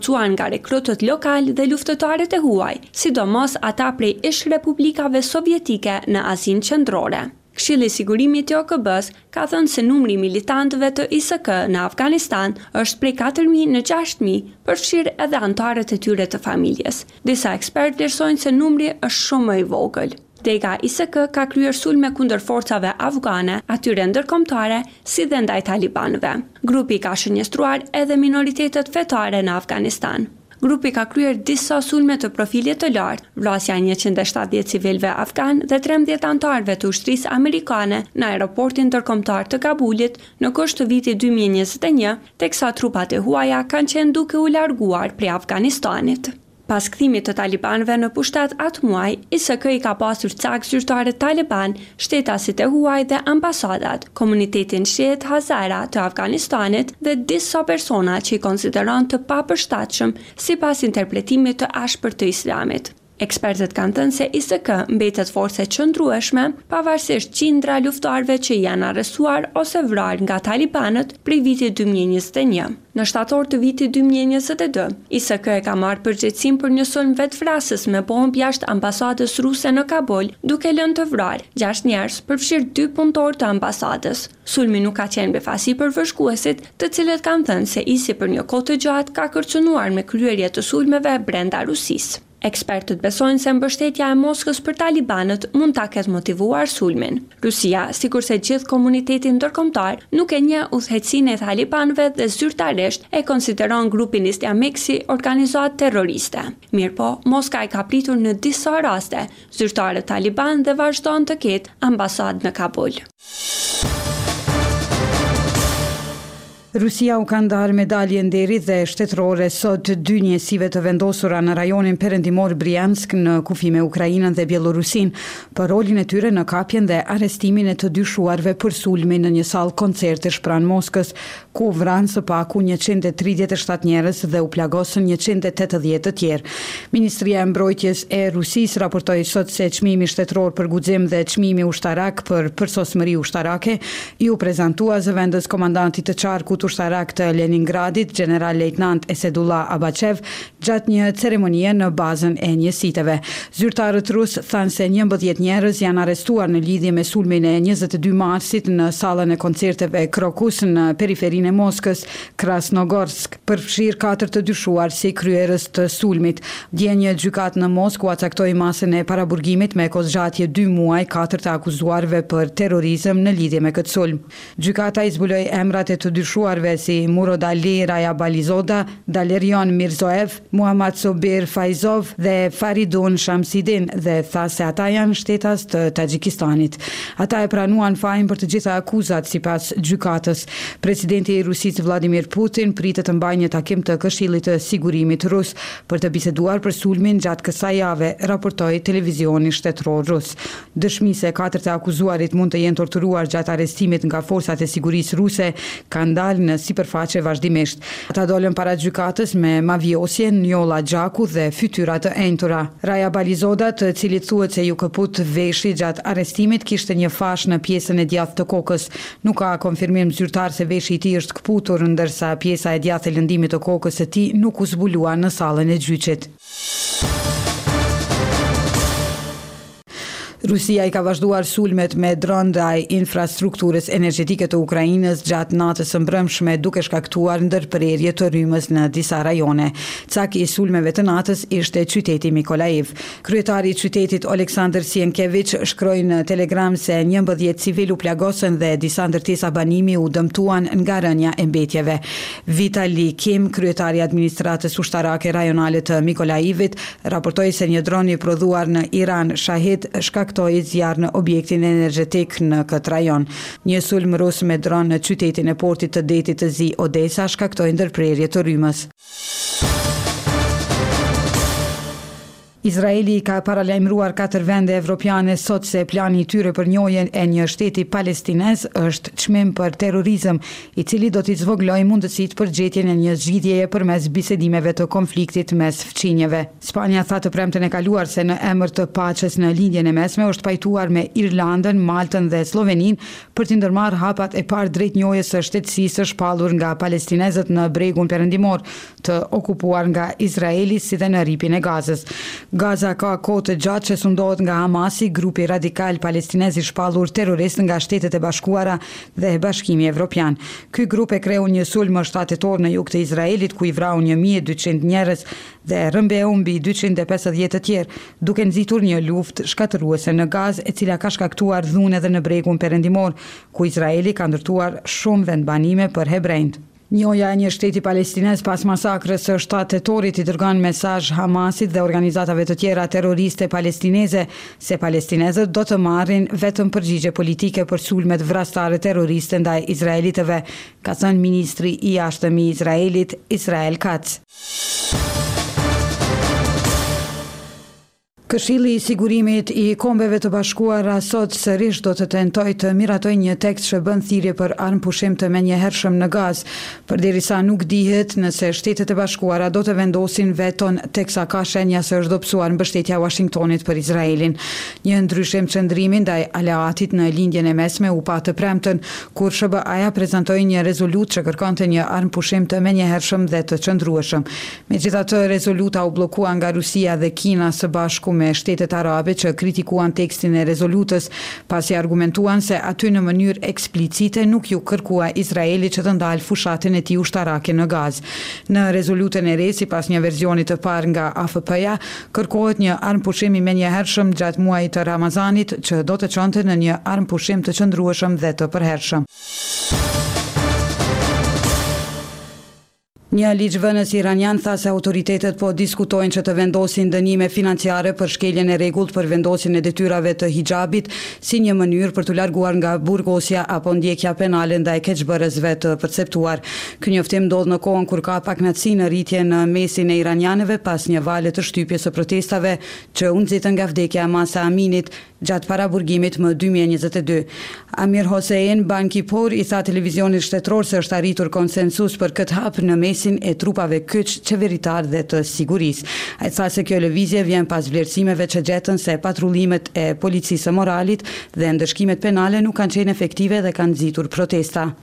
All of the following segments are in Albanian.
cuan nga rekrutët lokal dhe luftëtarët e huaj, sidomos ata prej ish republikave sovjetike në Azinë Qendrore. Këshilli i Sigurimit të OKB-s ka thënë se numri i militantëve të ISK në Afganistan është prej 4.000 në 6.000, përfshirë edhe anëtarët e tyre të familjes. Disa ekspertë vlerësojnë se numri është shumë më i vogël. Dega ISK ka kryer sulme kundër forcave afgane, atyre ndërkombëtare, si dhe ndaj talibanëve. Grupi ka shënjestruar edhe minoritetet fetare në Afganistan. Grupi ka kryer disa sulme të profilit të lartë, vrasja 170 civilëve afgan dhe 13 anëtarëve të ushtrisë amerikane në aeroportin ndërkombëtar të Kabulit në kusht të vitit 2021, teksa trupat e huaja kanë qenë duke u larguar prej Afganistanit. Pas kthimit të talibanëve në pushtet atë muaj, ISK i ka pasur cak zyrtarët taliban, shtetasit e huaj dhe ambasadat, komunitetin shiit Hazara të Afganistanit dhe disa persona që i konsideron të papërshtatshëm sipas interpretimit të ashpërt të Islamit. Ekspertët kanë thënë se ISK mbetet forcë e qëndrueshme, pavarësisht qindra luftarëve që janë arrestuar ose vrarë nga talibanët prej vitit 2021. Në shtator të vitit 2022, ISK e ka marrë përgjegjësinë për një sulm vetvrasës me bombë jashtë ambasadës ruse në Kabul, duke lënë të vrarë 6 njerëz, përfshirë 2 punëtorë të ambasadës. Sulmi nuk ka qenë befasi për vëshkuesit, të cilët kanë thënë se ISI për një kohë të gjatë ka kërcënuar me kryerje të sulmeve brenda Rusisë. Ekspertët besojnë se mbështetja e Moskës për talibanët mund ta ketë motivuar sulmin. Rusia, sikurse gjithë komuniteti ndërkombëtar, nuk e njeh udhëhecinë e talibanëve dhe zyrtarisht e konsideron grupin islamik si organizatë terroriste. Mirëpo, Moska e ka pritur në disa raste zyrtarët taliban dhe vazhdon të ketë ambasadë në Kabul. Rusia u ka ndarë medalje nderi dhe shtetërore sot 2 njësive të vendosura në rajonin perëndimor Briansk në kufi me Ukrainën dhe Bielorusin për rolin e tyre në kapjen dhe arrestimin e të dyshuarve për sulmin në një sallë koncertesh pranë Moskës, ku vranë së paku 137 njerëz dhe u plagosën 180 të tjerë. Ministria e Mbrojtjes e Rusisë raportoi sot se çmimi shtetëror për guxim dhe çmimi ushtarak për përsosmëri ushtarake ju prezantua zëvendës komandantit të qarkut ushtarak të Leningradit, general-lejtnant Esedullah Abachev, gjatë një ceremonie në bazën e njësiteve. Zyrtarët rus thanë se 11 njerëz janë arrestuar në lidhje me sulmin e 22 marsit në sallën e koncerteve Krokus në periferinë e Moskës, Krasnogorsk, përfshirë 4 të dyshuar si kryerës të sulmit. Dje një gjykat në Moskë u caktoi masën e paraburgimit me kozgjatje 2 muaj 4 të akuzuarve për terrorizëm në lidhje me këtë sulm. Gjykata i zbuloi emrat e të dyshuar si Murod Ali Rajabalizoda, Dalerion Mirzoev, Muhammad Sobir Faizov dhe Faridun Shamsidin dhe tha se ata janë shtetas të Tajikistanit. Ata e pranuan fajin për të gjitha akuzat sipas gjykatës. Presidenti i Rusisë Vladimir Putin pritet të mbajë një takim të Këshillit të Sigurimit rus për të biseduar për sulmin gjatë kësaj jave, raportoi televizioni shtetëror rus. Dëshmi se 4 të akuzuarit mund të jenë torturuar gjatë arrestimit nga forcat e sigurisë ruse kanë dalë në sipërfaqe vazhdimisht. Ata dolën para gjykatës me mavjosje, njolla gjaku dhe fytyra të enjtura. Rajabalizoda, të cilit thuhet se ju kaput veshi gjatë arrestimit, kishte një fash në pjesën e djathtë të kokës. Nuk ka konfirmim zyrtar se veshi i tij është kputur, ndërsa pjesa e djathtë e lëndimit të kokës së tij nuk u zbulua në sallën e gjyqit. Rusia i ka vazhduar sulmet me dron ndaj infrastrukturës energjetike të Ukrainës gjatë natës së mbrëmshme, duke shkaktuar ndërprerje të rrymës në disa rajone. Caki i sulmeve të natës ishte qyteti Mikolaiv. Kryetari i qytetit Oleksandr Sienkiewicz shkroi në Telegram se 11 civil u plagosën dhe disa ndërtesa banimi u dëmtuan nga rënja e mbetjeve. Vitali Kim, kryetari i administratës ushtarake rajonale të Mikolaivit, raportoi se një dron i prodhuar në Iran Shahid shkaktoi zjarr në objektin energjetik në këtë rajon. Një sulm rus me dron në qytetin e portit të detit të zi Odessa shkaktoi ndërprerje të rrymës. Izraeli ka paralajmëruar 4 vende evropiane sot se plani I tyre për njojën e një shteti palestinez është çmim për terrorizëm, I cili do t'i zvogëlojë mundësitë për gjetjen e një zgjidhjeje përmes bisedimeve të konfliktit mes fqinjeve. Spanja tha të premten e kaluar se në emër të paqes në lindjen e mesme është pajtuar me Irlandën, Maltën dhe Sloveninë për t'i ndërmarrë hapat e parë drejt njojës së shtetësisë së shpallur nga palestinezët në bregun perëndimor të okupuar nga Izraeli si dhe në ripin e Gazës. Gaza ka kohë të gjatë që sundohet nga Hamasi, grupi radikal palestinez I shpallur terrorist nga Shtetet e Bashkuara dhe Bashkimi Evropian. Ky grup e kreu një sulm më 7 tetor në jug të Izraelit ku I vrau 1200 njerëz dhe rrëmbeu mbi 250 të tjerë, duke nxitur një luftë shkatërruese në Gazë, e cila ka shkaktuar dhunë edhe në bregun perëndimor, ku Izraeli ka ndërtuar shumë vendbanime për hebrejt. Njoja e një shteti palestinez pas masakrës së 7 tetorit I dërgon mesazh Hamasit dhe organizatave të tjera terroriste palestineze se palestinezët do të marrin vetëm përgjigje politike për sulmet vrastare terroriste ndaj izraelitëve, ka thënë ministri I jashtëm I Izraelit Israel Katz. Këshilli I Sigurimit I Kombeve të Bashkuara sot sërish do të tentojë të miratojë një tekst që bën thirrje për armpushim të menjëhershëm në Gazë, përderisa nuk dihet nëse Shtetet e Bashkuara do të vendosin veton teksa ka shenja se është dobësuar mbështetja e Washingtonit për Izraelin. Një ndryshim çndrimi ndaj aleatit në lindjen e mesme u pa të premten kur SBA-ja prezantoi një rezolutë që kërkonte një armpushim të menjëhershëm dhe të qëndrueshëm. Megjithatë, rezoluta u bllokua nga Rusia dhe Kina së bashku me Shtetet Arabe që kritikuan tekstin e rezolutës, pasi argumentuan se aty në mënyrë eksplicite nuk ju kërkua Izraeli që të ndalë fushatën e tij ushtarake në Gazë. Në rezolutën e re, sipas një verzioni të parë nga AFP-ja, kërkohet një armpushim I menjëhershëm gjatë muajit të Ramazanit që do të çonte në një armpushim të qëndrueshëm dhe të përhershëm. Një ligjvënës iranian tha se autoritetet po diskutojnë që të vendosin dënime financiare për shkeljen e rregullt për vendosjen e detyrave të hijabit si një mënyrë për t'u larguar nga burgosja apo ndjekja penale ndaj keqbërësve të perceptuar. Ky njoftim ndodh në kohën kur ka paknatësi në rritje në mesin e iranianëve pas një vale të shtypjes së protestave që u nxitën nga vdekja e Mahsa Aminit gjatë paraburgimit më 2022. Amir Hossein Bankipor I tha televizionit shtetëror se është arritur konsensus për këtë hap në mesin e trupave kyç qeveritar dhe të sigurisë. Ai tha se kjo lëvizje vjen pas vlerësimeve që gjetën se patrullimet e policisë së moralit dhe ndëshkimet penale nuk kanë qenë efektive dhe kanë nxitur protesta.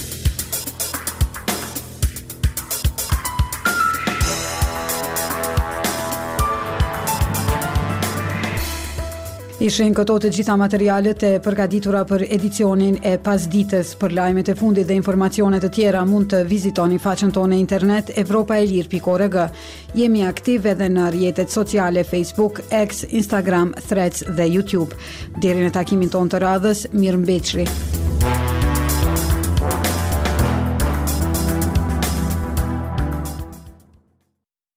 Ishin këto të gjitha materialet e përgatitura për edicionin e pasdites. Për lajmet e fundit dhe informacionet të tjera mund të vizitoni faqen tonë internet evropaelir.org. Jemi aktiv edhe në rrjetet sociale Facebook, X, Instagram, Threads dhe YouTube. Deri në takimin tonë të radhës, mirëmbëjtje.